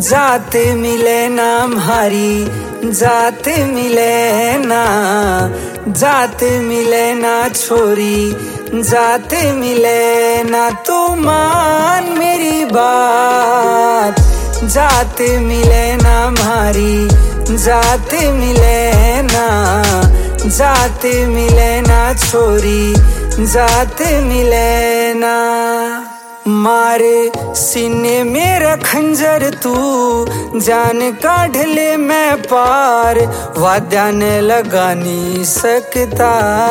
जात मिले ना म्हारी जात मिले ना, जात मिले ना छोरी जात मिले ना, तू मान मेरी बात। जात मिले ना म्हारी जात मिले ना, जात मिले ना छोरी जात मिले ना। मारे सीने मेरा खंजर तू जान काढ़ ले मैं पार, वाद्या ने लगा नहीं सकता।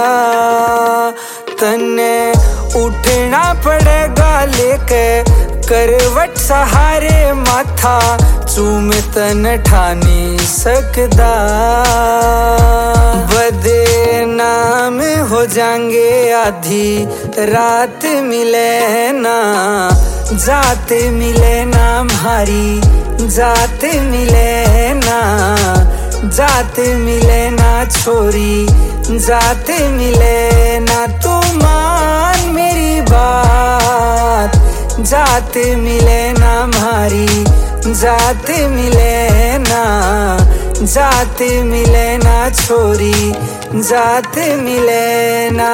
तन्ने उठना पड़ेगा लेके करवट सहारे माथा, चूम तन ठा नहीं सकता। बदनाम हो जाएंगे आधी रात मिले ना, जात मिले ना म्हारी जात मिले ना, जात मिले ना छोरी जात मिले ना, तू मान मेरी बात। जात मिले ना म्हारी जात मिले ना, जात मिले ना छोरी जात मिले ना।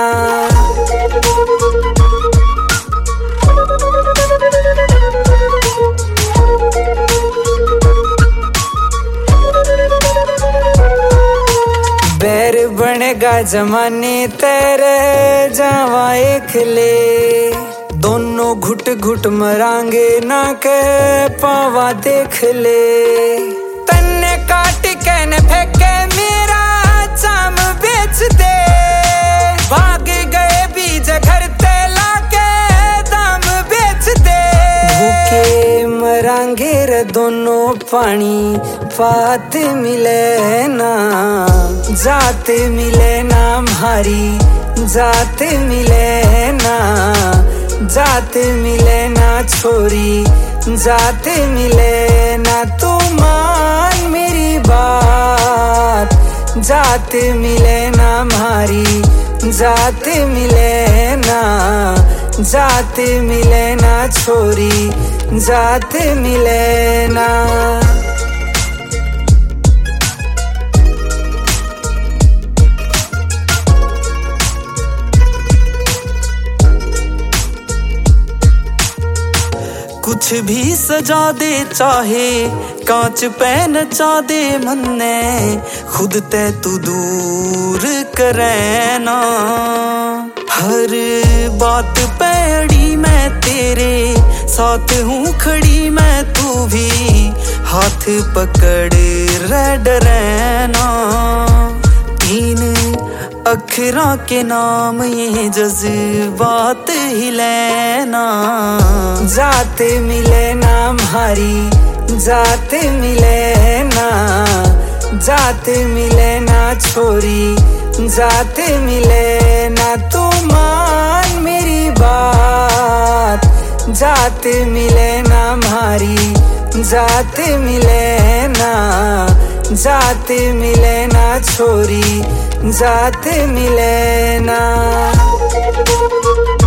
बैर बनेगा जमाने तेरे जावा एक ले, दोनों घुट घुट मरांगे ना के पावा देख ले। तन्ने काट के न फेंके मेरा चाम बेच दे, भाग गए बीज घर तेला के दाम बेच दे। भूखे मरांगे रे दोनों पानी पात मिले ना, जात मिले ना म्हारी जात मिले ना, जात मिले ना छोरी जात मिले ना, तू मान मेरी बात। जात मिले ना म्हारी जात मिले ना, जात मिले ना छोरी जात मिले ना। कुछ भी सजा दे चाहे कांच पे नचा दे मन ने, खुद ते तू दूर करे ना। हर बात पे अड़ी मैं तेरे साथ हूँ खड़ी मैं, तू भी हाथ पकड़ रह डरे ना। तीन अखरा के नाम ये जज्बात ही लेना। जात मिले ना म्हारी जात मिले ना, जात मिले ना छोरी जात मिले ना, तू मान मेरी बात। जात मिले ना म्हारी जात मिले ना, जात मिले ना छोरी जात मिले ना।